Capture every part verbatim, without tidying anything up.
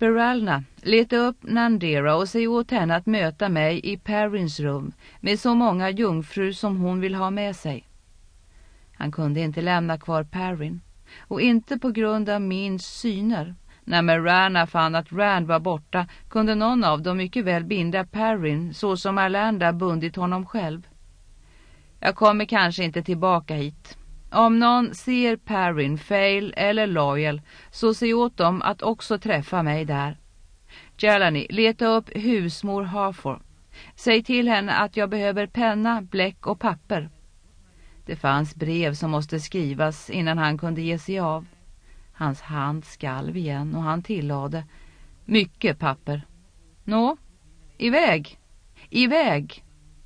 Esmeralda, leta upp Nandera och säg åt henne att möta mig i Perrins rum med så många jungfrur som hon vill ha med sig. Han kunde inte lämna kvar Perrin, och inte på grund av Means syner. När Marana fann att Rand var borta kunde någon av dem mycket väl binda Perrin så som Arlanda bundit honom själv. Jag kommer kanske inte tillbaka hit. Om någon ser Perrin, Fail eller Loyal så se åt dem att också träffa mig där. Jelani, leta upp husmor Harfor. Säg till henne att jag behöver penna, bläck och papper. Det fanns brev som måste skrivas innan han kunde ge sig av. Hans hand skalv igen och han tillade: mycket papper. Nå, iväg, iväg.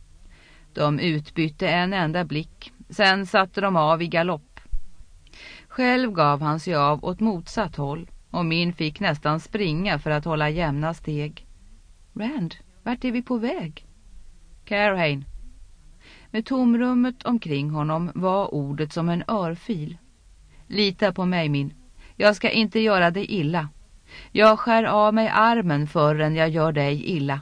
De utbytte en enda blick. Sen satte de av i galopp. Själv gav han sig av åt motsatt håll och min fick nästan springa för att hålla jämna steg. Rand, vart är vi på väg? Carhane. Med tomrummet omkring honom var ordet som en örfil. Lita på mig, min. Jag ska inte göra dig illa. Jag skär av mig armen förrän jag gör dig illa.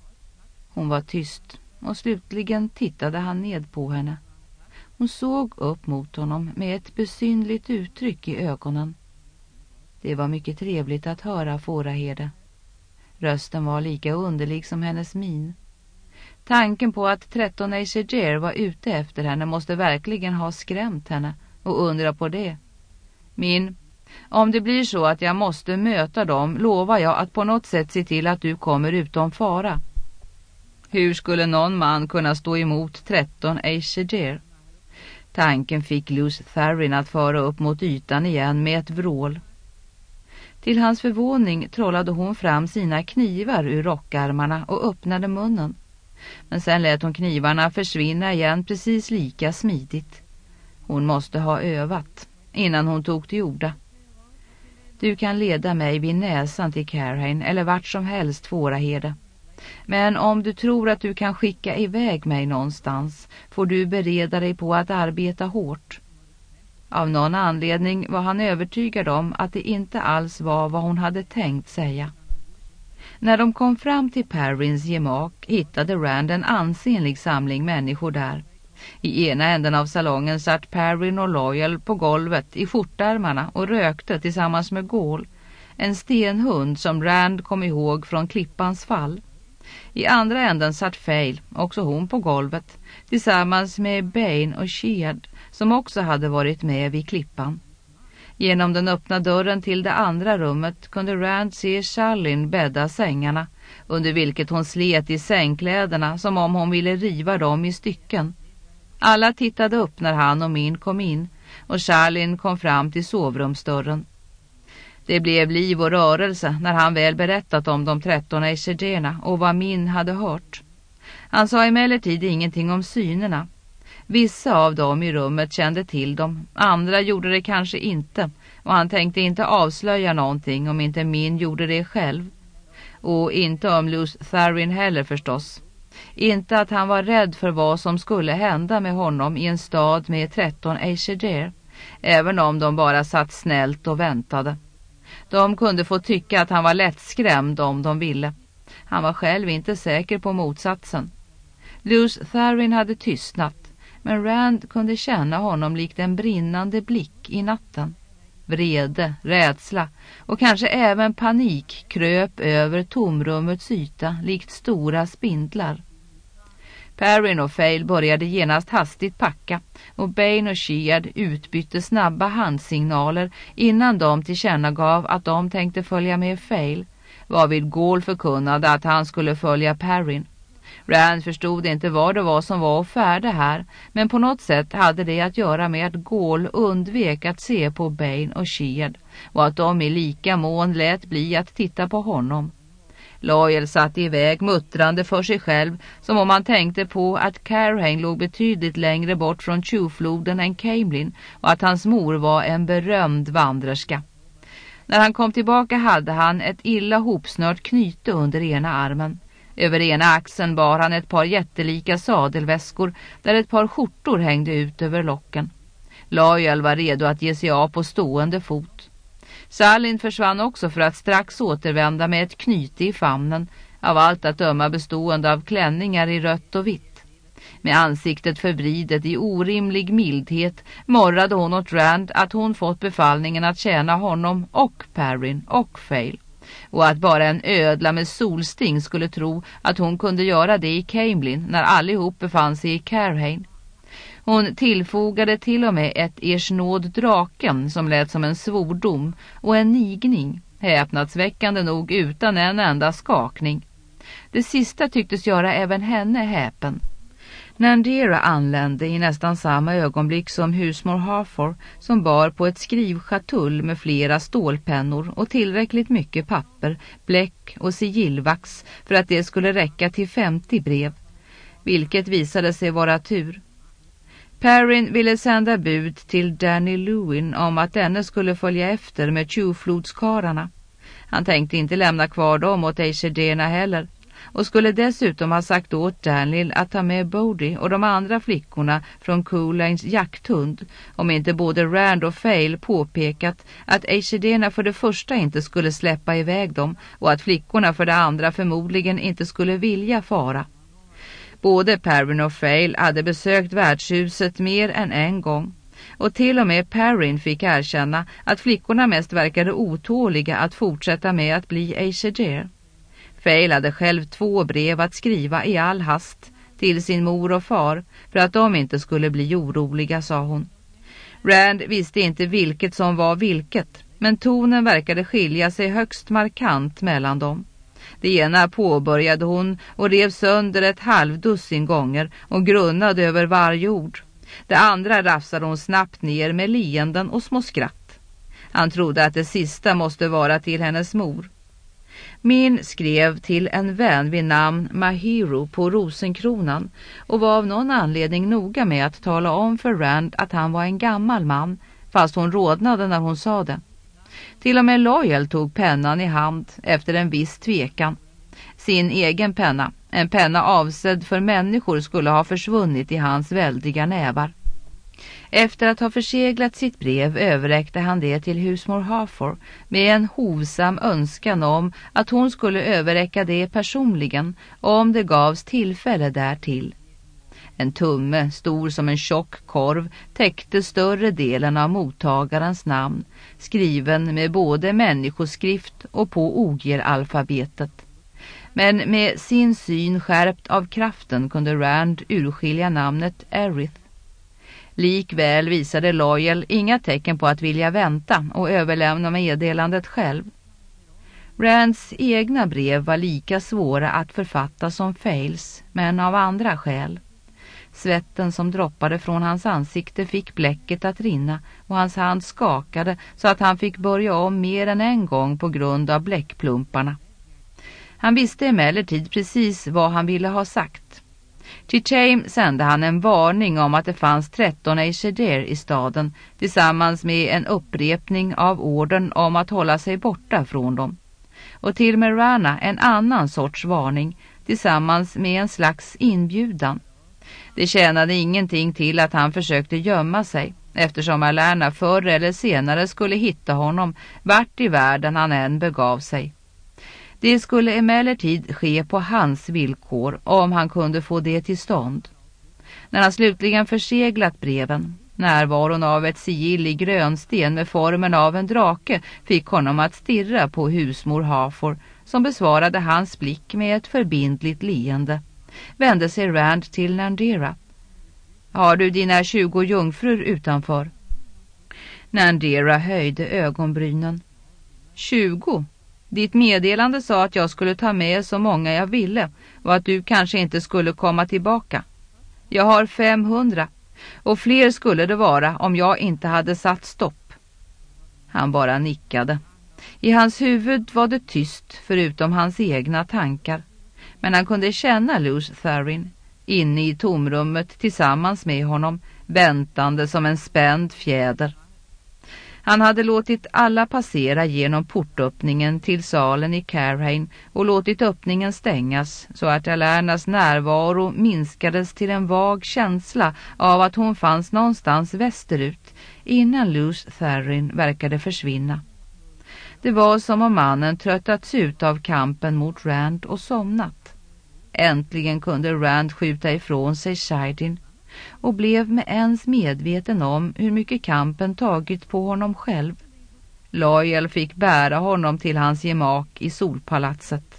Hon var tyst och slutligen tittade han ned på henne. Hon såg upp mot honom med ett besynligt uttryck i ögonen. Det var mycket trevligt att höra Fåraherde. Rösten var lika underlig som hennes min. Tanken på att tretton Aesir var ute efter henne måste verkligen ha skrämt henne, och undra på det. Min, om det blir så att jag måste möta dem lovar jag att på något sätt se till att du kommer utom fara. Hur skulle någon man kunna stå emot tretton Aesir? Tanken fick Lews Therin att föra upp mot ytan igen med ett vrål. Till hans förvåning trollade hon fram sina knivar ur rockarmarna och öppnade munnen. Men sen lät hon knivarna försvinna igen precis lika smidigt. Hon måste ha övat innan hon tog till orda. Du kan leda mig vid näsan till Carhane eller vart som helst, Fåraherde. Men om du tror att du kan skicka iväg mig någonstans får du bereda dig på att arbeta hårt. Av någon anledning var han övertygad om att det inte alls var vad hon hade tänkt säga. När de kom fram till Perrins gemak hittade Rand en ansenlig samling människor där. I ena änden av salongen satt Perrin och Loyal på golvet i skjortärmarna och rökte tillsammans med Gaul, en stenhund som Rand kom ihåg från klippans fall. I andra änden satt Fail, också hon på golvet, tillsammans med Bane och Sheard som också hade varit med vid klippan. Genom den öppna dörren till det andra rummet kunde Rand se Charlene bädda sängarna, under vilket hon slet i sängkläderna som om hon ville riva dem i stycken. Alla tittade upp när han och Min kom in och Charlene kom fram till sovrumsdörren. Det blev liv och rörelse när han väl berättat om de tretton Aesirgerna och vad Min hade hört. Han sa emellertid ingenting om synerna. Vissa av dem i rummet kände till dem, andra gjorde det kanske inte, och han tänkte inte avslöja någonting om inte Min gjorde det själv. Och inte om Lews Therin heller förstås. Inte att han var rädd för vad som skulle hända med honom i en stad med tretton Aesir, även om de bara satt snällt och väntade. De kunde få tycka att han var lättskrämd om de ville. Han var själv inte säker på motsatsen. Lews Therin hade tystnat, men Rand kunde känna honom likt en brinnande blick i natten. Vrede, rädsla och kanske även panik kröp över tomrummets yta likt stora spindlar. Perrin och Fail började genast hastigt packa och Bane och Sheard utbytte snabba handsignaler innan de tillkännagav att de tänkte följa med Fail, varvid Gaul förkunnade att han skulle följa Perrin. Rand förstod inte vad det var som var och färde här, men på något sätt hade det att göra med att Gaul undvek att se på Bane och Sheard och att de i lika mån lät bli att titta på honom. Loyal satt iväg muttrande för sig själv som om han tänkte på att Carhane låg betydligt längre bort från Tjuvfloden än Camelin och att hans mor var en berömd vandrerska. När han kom tillbaka hade han ett illa hopsnört knyte under ena armen. Över ena axeln bar han ett par jättelika sadelväskor där ett par skjortor hängde ut över locken. Loyal var redo att ge sig av på stående fot. Salin försvann också för att strax återvända med ett knyte i famnen, av allt att döma bestående av klänningar i rött och vitt. Med ansiktet förvridet i orimlig mildhet morrade hon åt Rand att hon fått befallningen att tjäna honom och Perrin och Fail, och att bara en ödla med solsting skulle tro att hon kunde göra det i Camelin när allihop befann sig i Carhain. Hon tillfogade till och med ett ersnåd draken som lät som en svordom och en nigning, häpnadsväckande nog utan en enda skakning. Det sista tycktes göra även henne häpen. Nandera anlände i nästan samma ögonblick som husmor Harfor, som bar på ett skrivschatull med flera stålpennor och tillräckligt mycket papper, bläck och sigillvax för att det skulle räcka till femtio brev, vilket visade sig vara tur. Perrin ville sända bud till Danny Lewin om att denne skulle följa efter med tjuvflodskararna. Han tänkte inte lämna kvar dem åt Aishadena heller, och skulle dessutom ha sagt åt Daniel att ta med Bodhi och de andra flickorna från Coolanes jakthund, om inte både Rand och Fail påpekat att Aishadena för det första inte skulle släppa iväg dem och att flickorna för det andra förmodligen inte skulle vilja fara. Både Perrin och Fail hade besökt värdshuset mer än en gång, och till och med Perrin fick erkänna att flickorna mest verkade otåliga att fortsätta med att bli Aishadere. Fail hade själv två brev att skriva i all hast till sin mor och far för att de inte skulle bli oroliga, sa hon. Rand visste inte vilket som var vilket, men tonen verkade skilja sig högst markant mellan dem. Det ena påbörjade hon och rev sönder ett halvdussin gånger och grunnade över varje ord. Det andra rafsade hon snabbt ner med leenden och små skratt. Han trodde att det sista måste vara till hennes mor. Min skrev till en vän vid namn Mahiro på Rosenkronan och var av någon anledning noga med att tala om för Rand att han var en gammal man, fast hon rodnade när hon sa det. Till och med Loyal tog pennan i hand efter en viss tvekan. Sin egen penna, en penna avsedd för människor, skulle ha försvunnit i hans väldiga nävar. Efter att ha förseglat sitt brev överräckte han det till husmor Harfor med en hovsam önskan om att hon skulle överräcka det personligen om det gavs tillfälle därtill. En tumme, stor som en tjock korv, täckte större delen av mottagarens namn, skriven med både människoskrift och på oger-alfabetet. Men med sin syn skärpt av kraften kunde Rand urskilja namnet Aerith. Likväl visade Loyal inga tecken på att vilja vänta och överlämna meddelandet själv. Rands egna brev var lika svåra att författa som Fails, men av andra skäl. Svetten som droppade från hans ansikte fick bläcket att rinna och hans hand skakade så att han fick börja om mer än en gång på grund av bläckplumparna. Han visste emellertid precis vad han ville ha sagt. Till Chaim sände han en varning om att det fanns tretton Aishadere i staden tillsammans med en upprepning av orden om att hålla sig borta från dem. Och till Marana en annan sorts varning tillsammans med en slags inbjudan. Det tjänade ingenting till att han försökte gömma sig, eftersom Alerna förr eller senare skulle hitta honom vart i världen han än begav sig. Det skulle emellertid ske på hans villkor om han kunde få det till stånd. När han slutligen förseglat breven, närvaron av ett sigill i grönsten med formen av en drake fick honom att stirra på husmor Harfor, som besvarade hans blick med ett förbindligt leende. Vände sig Rand till Nandera. Har du dina tjugo jungfrur utanför? Nandera höjde ögonbrynen. Tjugo? Ditt meddelande sa att jag skulle ta med så många jag ville och att du kanske inte skulle komma tillbaka. Jag har femhundra och fler skulle det vara om jag inte hade satt stopp. Han bara nickade. I hans huvud var det tyst förutom hans egna tankar. Men han kunde känna Lews Therin inne i tomrummet tillsammans med honom, väntande som en spänd fjäder. Han hade låtit alla passera genom portöppningen till salen i Carhain och låtit öppningen stängas så att Alernas närvaro minskades till en vag känsla av att hon fanns någonstans västerut innan Lews Therin verkade försvinna. Det var som om mannen tröttats ut av kampen mot Rand och somnat. Äntligen kunde Rand skjuta ifrån sig Shidin och blev med ens medveten om hur mycket kampen tagit på honom själv. Loyal fick bära honom till hans gemak i solpalatset.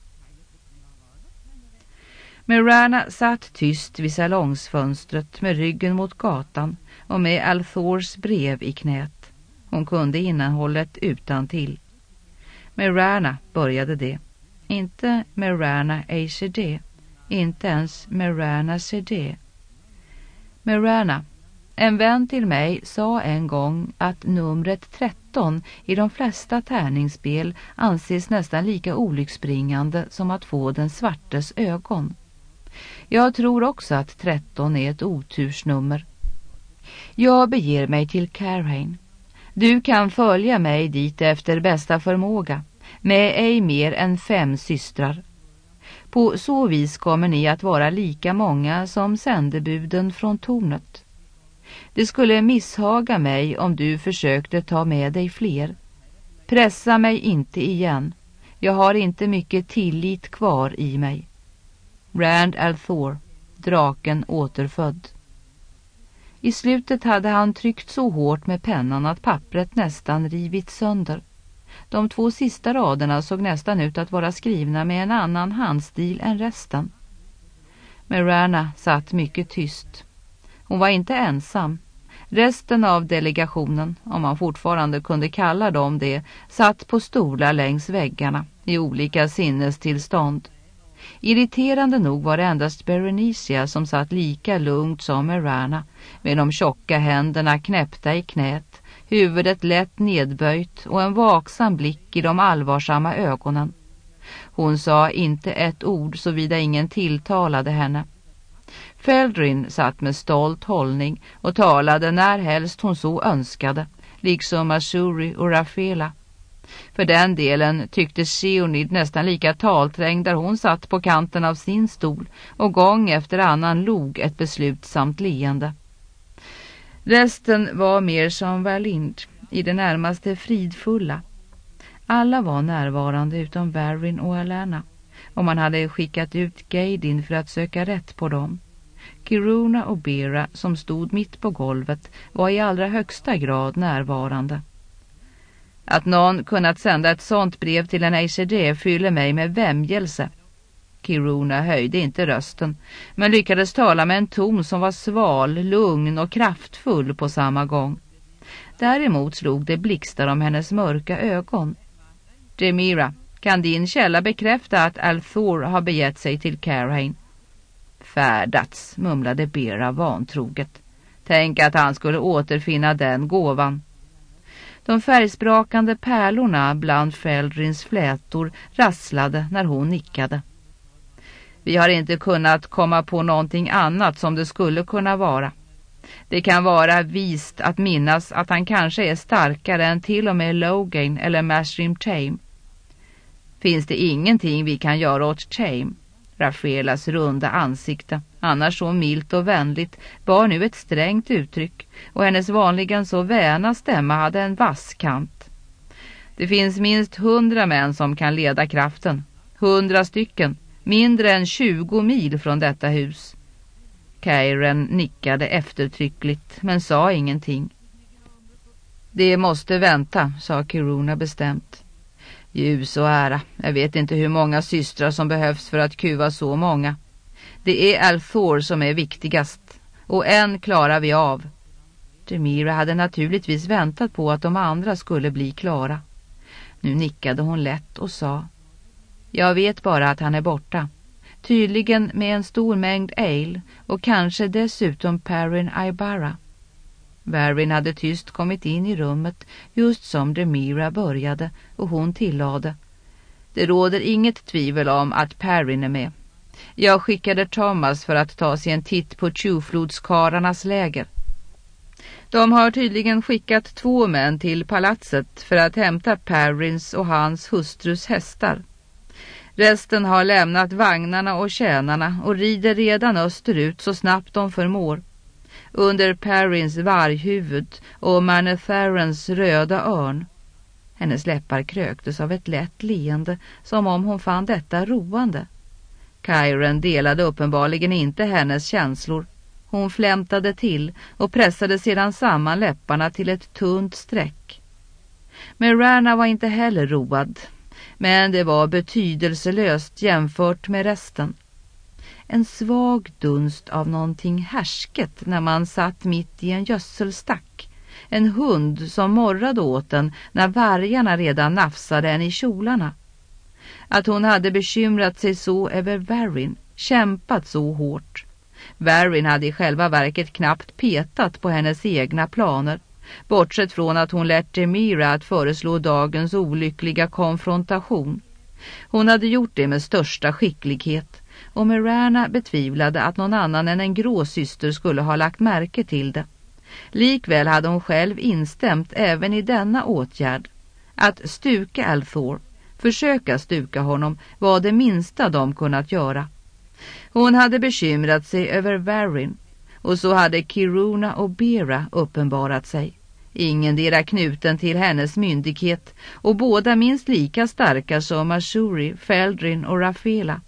Marana satt tyst vid salongsfönstret med ryggen mot gatan och med Althors brev i knät. Hon kunde innehållet utan till. Marana började det. Inte Marana A C D. Inte ens Marana C D. Marana, en vän till mig sa en gång att numret tretton i de flesta tärningsspel anses nästan lika olycksbringande som att få den svartes ögon. Jag tror också att tretton är ett otursnummer. Jag beger mig till Carhain. Du kan följa mig dit efter bästa förmåga, med ej mer än fem systrar. På så vis kommer ni att vara lika många som sändebuden från tornet. Det skulle misshaga mig om du försökte ta med dig fler. Pressa mig inte igen. Jag har inte mycket tillit kvar i mig. Rand Althor, draken återfödd. I slutet hade han tryckt så hårt med pennan att pappret nästan rivit sönder. De två sista raderna såg nästan ut att vara skrivna med en annan handstil än resten. Marana satt mycket tyst. Hon var inte ensam. Resten av delegationen, om man fortfarande kunde kalla dem det, satt på stolar längs väggarna i olika sinnestillstånd. Irriterande nog var det endast Berenicia som satt lika lugnt som Marana, med de tjocka händerna knäppta i knät, huvudet lätt nedböjt och en vaksam blick i de allvarsamma ögonen. Hon sa inte ett ord såvida ingen tilltalade henne. Feldrin satt med stolt hållning och talade när helst hon så önskade, liksom Ashuri och Rafela. För den delen tyckte Seonid nästan lika talträngd där hon satt på kanten av sin stol och gång efter annan log ett beslutsamt leende. Resten var mer som Verlind, i det närmaste fridfulla. Alla var närvarande utom Varyn och Alana, och man hade skickat ut Gaydin för att söka rätt på dem. Kiruna och Bera, som stod mitt på golvet, var i allra högsta grad närvarande. Att någon kunnat sända ett sånt brev till en A C D fyller mig med vämjelse. Kiruna höjde inte rösten, men lyckades tala med en ton som var sval, lugn och kraftfull på samma gång. Däremot slog det blixtar om hennes mörka ögon. Demira, kan din källa bekräfta att Althor har begett sig till Carhain? Färdats, mumlade Bera vantroget. Tänk att han skulle återfinna den gåvan. De färgsprakande pärlorna bland Feldrins flätor rasslade när hon nickade. Vi har inte kunnat komma på någonting annat som det skulle kunna vara. Det kan vara vist att minnas att han kanske är starkare än till och med Logain eller Mashrim Tame. Finns det ingenting vi kan göra åt Tame? Rafelas runda ansikte, annars så milt och vänligt, bar nu ett strängt uttryck, och hennes vanligen så väna stämma hade en vass kant. Det finns minst hundra män som kan leda kraften. Hundra stycken, mindre än tjugo mil från detta hus. Kairen nickade eftertryckligt, men sa ingenting. Det måste vänta, sa Kiruna bestämt. Ljus och ära, jag vet inte hur många systrar som behövs för att kuva så många. Det är Althor som är viktigast, och en klarar vi av. Demira hade naturligtvis väntat på att de andra skulle bli klara. Nu nickade hon lätt och sa: jag vet bara att han är borta. Tydligen med en stor mängd ale och kanske dessutom Perrin Aybara. Varyn hade tyst kommit in i rummet just som Demira började, och hon tillade: det råder inget tvivel om att Perrin är med. Jag skickade Thomas för att ta sig en titt på Tjuflodskararnas läger. De har tydligen skickat två män till palatset för att hämta Perrins och hans hustrus hästar. Resten har lämnat vagnarna och tjänarna och rider redan österut så snabbt de förmår. Under Perrins varghuvud och Manetharens röda örn. Hennes läppar kröktes av ett lätt leende, som om hon fann detta roande. Kyron delade uppenbarligen inte hennes känslor. Hon flämtade till och pressade sedan samman läpparna till ett tunt streck. Mirana var inte heller road, men det var betydelselöst jämfört med resten. En svag dunst av någonting härsket när man satt mitt i en gödselstack. En hund som morrade åt en när vargarna redan nafsade en i kjolarna. Att hon hade bekymrat sig så över Varyn, kämpat så hårt. Varyn hade i själva verket knappt petat på hennes egna planer, bortsett från att hon lärt Demira att föreslå dagens olyckliga konfrontation. Hon hade gjort det med största skicklighet, och Mirana betvivlade att någon annan än en gråsyster skulle ha lagt märke till det. Likväl hade hon själv instämt även i denna åtgärd. Att stuka Althor, försöka stuka honom, var det minsta de kunnat göra. Hon hade bekymrat sig över Varyn, och så hade Kiruna och Bera uppenbarat sig. Ingen dera knuten till hennes myndighet, och båda minst lika starka som Mashuri, Feldrin och Rafela.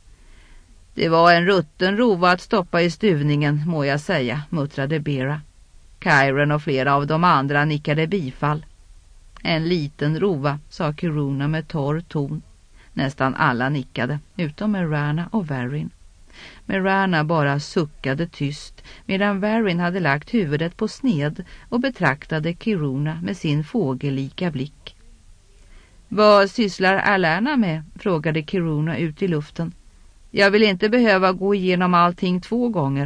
Det var en rutten rova att stoppa i stuvningen, må jag säga, muttrade Bera. Kyron och flera av de andra nickade bifall. En liten rova, sa Kiruna med torr ton. Nästan alla nickade, utom Mirana och Varyn. Mirana bara suckade tyst, medan Varyn hade lagt huvudet på sned och betraktade Kiruna med sin fågelika blick. Vad sysslar Alerna med? Frågade Kiruna ut i luften. Jag vill inte behöva gå igenom allting två gånger.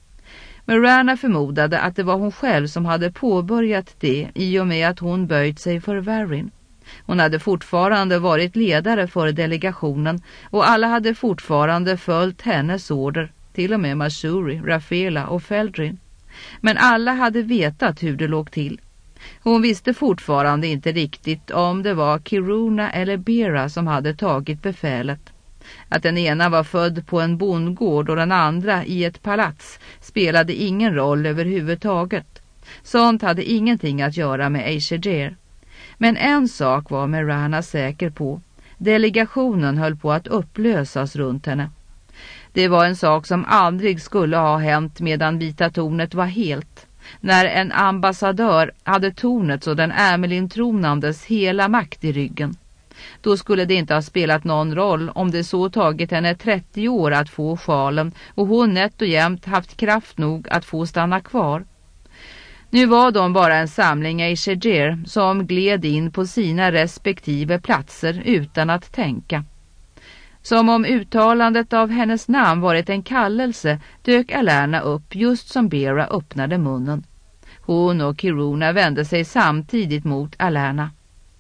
Mirana förmodade att det var hon själv som hade påbörjat det i och med att hon böjt sig för Varyn. Hon hade fortfarande varit ledare för delegationen, och alla hade fortfarande följt hennes order, till och med Mashuri, Rafela och Feldrin. Men alla hade vetat hur det låg till. Hon visste fortfarande inte riktigt om det var Kiruna eller Bera som hade tagit befälet. Att den ena var född på en bondgård och den andra i ett palats spelade ingen roll överhuvudtaget. Sånt hade ingenting att göra med Aesir. Men en sak var Mirana säker på. Delegationen höll på att upplösas runt henne. Det var en sak som aldrig skulle ha hänt medan Vita tornet var helt. När en ambassadör hade tornet och den Amelin-tronandes hela makt i ryggen. Då skulle det inte ha spelat någon roll om det så tagit henne trettio år att få sjalen och hon nätt och jämt haft kraft nog att få stanna kvar. Nu var de bara en samling Aesir som gled in på sina respektive platser utan att tänka. Som om uttalandet av hennes namn varit en kallelse dök Alerna upp just som Bera öppnade munnen. Hon och Kiruna vände sig samtidigt mot Alerna.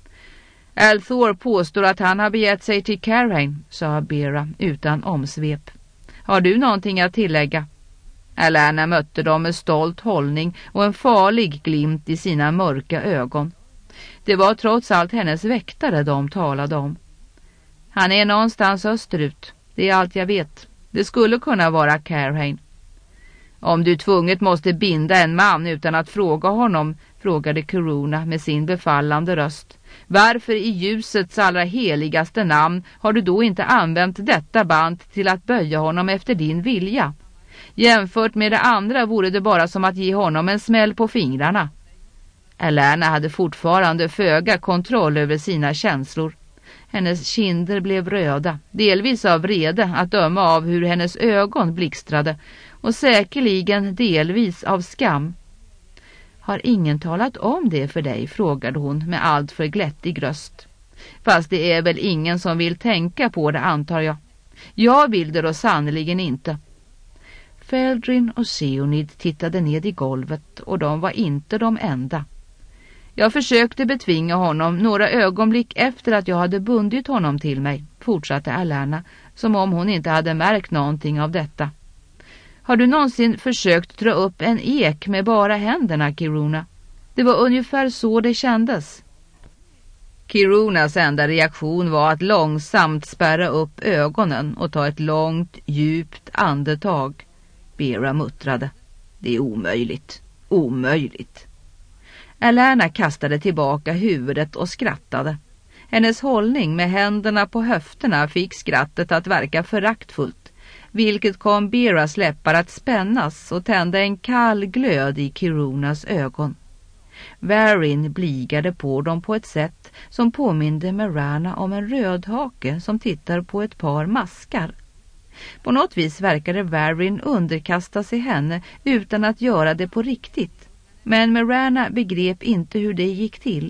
Althor påstår att han har begett sig till Carhain, sa Bera utan omsvep. Har du någonting att tillägga? Alerna mötte dem med stolt hållning och en farlig glimt i sina mörka ögon. Det var trots allt hennes väktare de talade om. Han är någonstans österut, det är allt jag vet. Det skulle kunna vara Carhain. Om du tvunget måste binda en man utan att fråga honom, frågade Kiruna med sin befallande röst. Varför i ljusets allra heligaste namn har du då inte använt detta band till att böja honom efter din vilja? Jämfört med det andra vore det bara som att ge honom en smäll på fingrarna. Alerna hade fortfarande föga kontroll över sina känslor. Hennes kinder blev röda, delvis av vrede att döma av hur hennes ögon blixtrade och säkerligen delvis av skam. Har ingen talat om det för dig, frågade hon med allt för glättig röst. Fast det är väl ingen som vill tänka på det, antar jag. Jag vill det då sannoliken inte. Feldrin och Seonid tittade ned i golvet och de var inte de enda. Jag försökte betvinga honom några ögonblick efter att jag hade bundit honom till mig, fortsatte Alerna, som om hon inte hade märkt någonting av detta. Har du någonsin försökt dra upp en ek med bara händerna, Kiruna? Det var ungefär så det kändes. Kirunas enda reaktion var att långsamt spärra upp ögonen och ta ett långt, djupt andetag. Bera muttrade. Det är omöjligt. Omöjligt. Alerna kastade tillbaka huvudet och skrattade. Hennes hållning med händerna på höfterna fick skrattet att verka föraktfullt, vilket kom Beras läppar att spännas och tända en kall glöd i Kirunas ögon. Varin bligade på dem på ett sätt som påminde Marana om en rödhake som tittar på ett par maskar. På något vis verkade Varin underkasta sig henne utan att göra det på riktigt, men Marana begrep inte hur det gick till.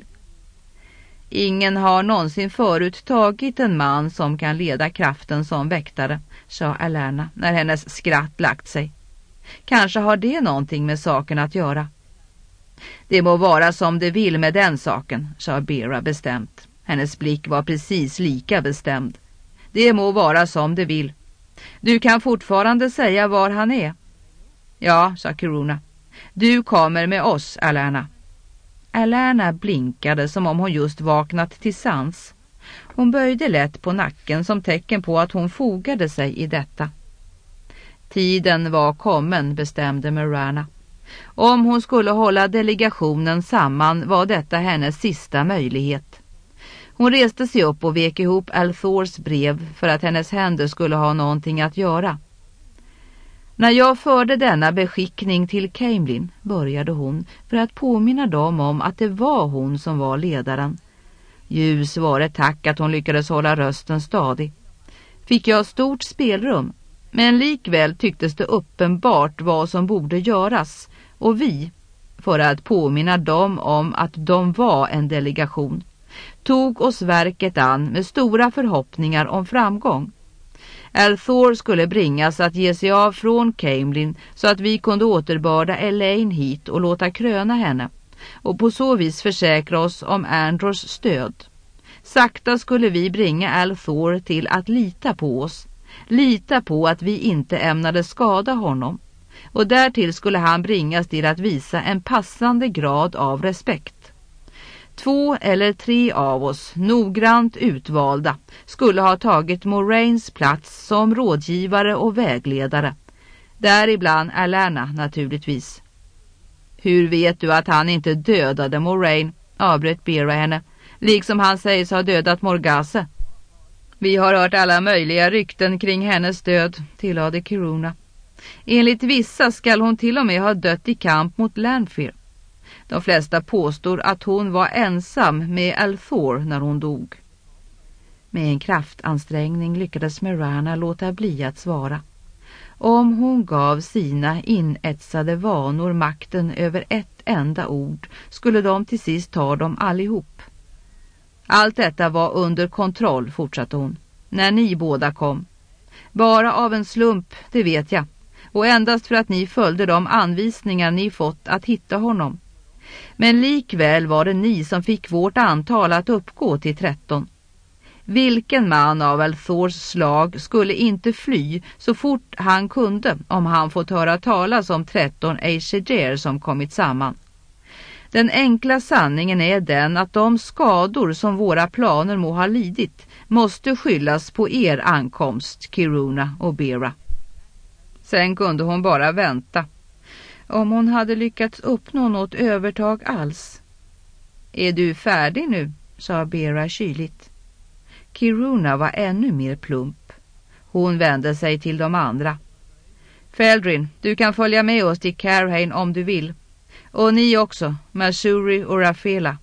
Ingen har någonsin förut tagit en man som kan leda kraften som väktare, sa Alerna när hennes skratt lagt sig. Kanske har det någonting med saken att göra. Det må vara som det vill med den saken, sa Bera bestämt. Hennes blick var precis lika bestämd. Det må vara som det vill. Du kan fortfarande säga var han är. Ja, sa Kiruna. Du kommer med oss, Alerna. Alerna blinkade som om hon just vaknat till sans. Hon böjde lätt på nacken som tecken på att hon fogade sig i detta. Tiden var kommen, bestämde Marana. Om hon skulle hålla delegationen samman var detta hennes sista möjlighet. Hon reste sig upp och vek ihop Althors brev för att hennes händer skulle ha någonting att göra. När jag förde denna beskickning till Camelin, började hon, för att påminna dem om att det var hon som var ledaren. Ljus var det tack att hon lyckades hålla rösten stadig. Fick jag stort spelrum, men likväl tycktes det uppenbart vad som borde göras, och vi, för att påminna dem om att de var en delegation, tog oss verket an med stora förhoppningar om framgång. Althor skulle bringas att ge sig av från Camelin så att vi kunde återbörda Elaine hit och låta kröna henne, och på så vis försäkra oss om Andros stöd. Sakta skulle vi bringa Althor till att lita på oss, lita på att vi inte ämnade skada honom, och därtill skulle han bringas till att visa en passande grad av respekt. Två eller tre av oss, noggrant utvalda, skulle ha tagit Moraines plats som rådgivare och vägledare. Däribland Alerna naturligtvis. Hur vet du att han inte dödade Moraine, avbröt Bera henne, liksom han sägs ha dödat Morgase? Vi har hört alla möjliga rykten kring hennes död, tillade Kiruna. Enligt vissa skall hon till och med ha dött i kamp mot Lanfear. De flesta påstår att hon var ensam med Althor när hon dog. Med en kraftansträngning lyckades Marana låta bli att svara. Om hon gav sina inetsade vanor makten över ett enda ord, skulle de till sist ta dem allihop. Allt detta var under kontroll, fortsatte hon, när ni båda kom. Bara av en slump, det vet jag, och endast för att ni följde de anvisningar ni fått att hitta honom. Men likväl var det ni som fick vårt antal att uppgå till tretton. Vilken man av Althors slag skulle inte fly så fort han kunde om han fått höra talas om tretton Aesir som kommit samman? Den enkla sanningen är den att de skador som våra planer må ha lidit måste skyllas på er ankomst, Kiruna och Bera. Sen kunde hon bara vänta. Om hon hade lyckats uppnå något övertag alls. Är du färdig nu? Sa Bera kyligt. Kiruna var ännu mer plump. Hon vände sig till de andra. Feldrin, du kan följa med oss till Carhain om du vill. Och ni också, Masuri och Rafela.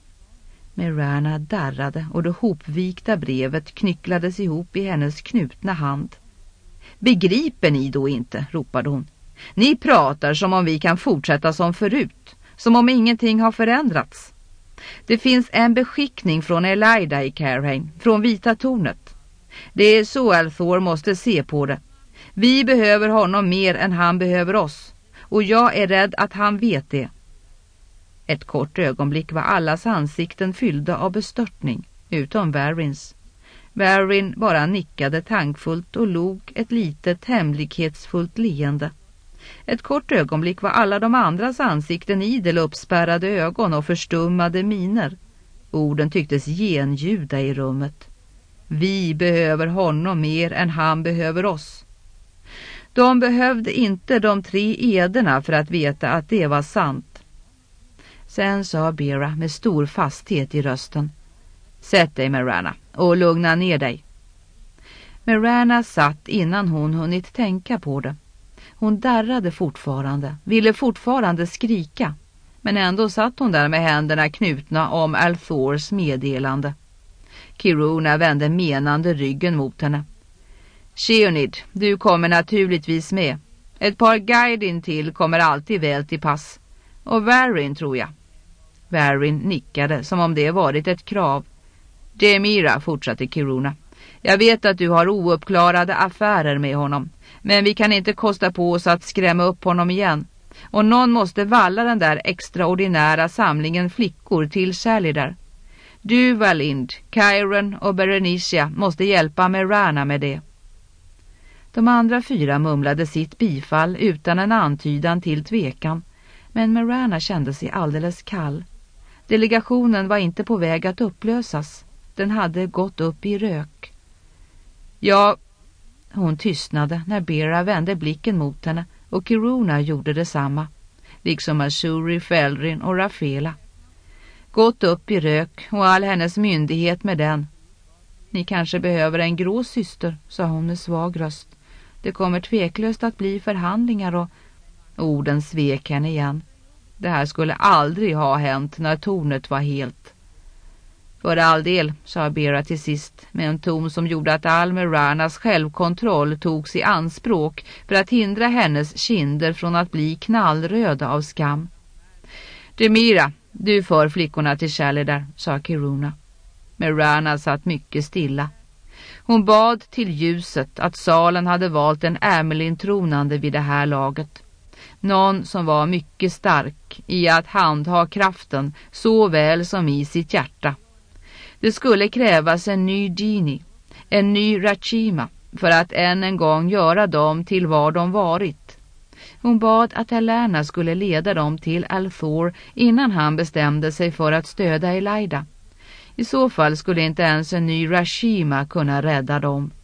Marana darrade och det hopvikta brevet knycklades ihop i hennes knutna hand. Begriper ni då inte, ropade hon. Ni pratar som om vi kan fortsätta som förut, som om ingenting har förändrats. Det finns en beskickning från Elida i Carhain, från Vita tornet. Det är så Althor måste se på det. Vi behöver honom mer än han behöver oss, och jag är rädd att han vet det. Ett kort ögonblick var allas ansikten fyllda av bestörtning, utom Varins. Varin bara nickade tankfullt och log ett litet hemlighetsfullt leende. Ett kort ögonblick var alla de andras ansikten idel uppspärrade ögon och förstummade miner. Orden tycktes genljuda i rummet. Vi behöver honom mer än han behöver oss. De behövde inte de tre ederna för att veta att det var sant. Sen sa Bera med stor fasthet i rösten: Sätt dig, Marana, och lugna ner dig. Marana satt innan hon hunnit tänka på det. Hon darrade fortfarande, ville fortfarande skrika. Men ändå satt hon där med händerna knutna om Althors meddelande. Kiruna vände menande ryggen mot henne. Sheonid, du kommer naturligtvis med. Ett par guidin till kommer alltid väl till pass. Och Varin, tror jag. Varin nickade som om det varit ett krav. Demira, fortsatte Kiruna. Jag vet att du har ouppklarade affärer med honom. Men vi kan inte kosta på oss att skrämma upp honom igen. Och någon måste valla den där extraordinära samlingen flickor till Shalidar. Du, Valind, Chiron och Berenicia måste hjälpa Marana med det. De andra fyra mumlade sitt bifall utan en antydan till tvekan. Men Marana kände sig alldeles kall. Delegationen var inte på väg att upplösas. Den hade gått upp i rök. Ja, hon tystnade när Bera vände blicken mot henne och Kiruna gjorde detsamma. Liksom Ashuri, Felrin och Rafela. Gått upp i rök och all hennes myndighet med den. Ni kanske behöver en grå syster, sa hon med svag röst. Det kommer tveklöst att bli förhandlingar och... Orden svek henne igen. Det här skulle aldrig ha hänt när tornet var helt. För all del, sa Bera till sist med en ton som gjorde att all Maranas självkontroll togs i anspråk för att hindra hennes kinder från att bli knallröda av skam. Demira, du för flickorna till Shalidar, sa Kiruna. Marana satt mycket stilla. Hon bad till ljuset att salen hade valt en Amelin tronande vid det här laget. Någon som var mycket stark i att handha kraften såväl som i sitt hjärta. Det skulle krävas en ny Dini, en ny Rachima, för att än en gång göra dem till vad de varit. Hon bad att Helena skulle leda dem till Althor innan han bestämde sig för att stödja Elaida. I så fall skulle inte ens en ny Rashima kunna rädda dem.